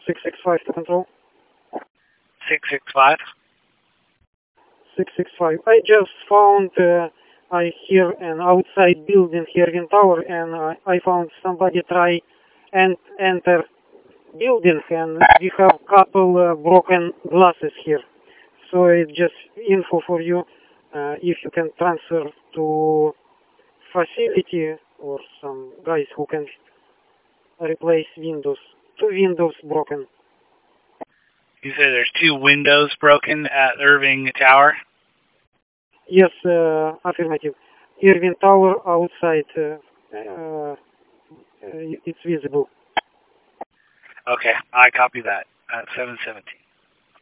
665 to control. 665? 665. I just found I hear an outside building here in tower, and I found somebody try and enter building, and we have couple broken glasses here. So it's just info for you. If you can transfer to facility or some guys who can replace windows. 2 windows broken. You said there's 2 windows broken at Irving Tower? Yes, affirmative. Irving Tower outside. It's visible. Okay, I copy that at 717.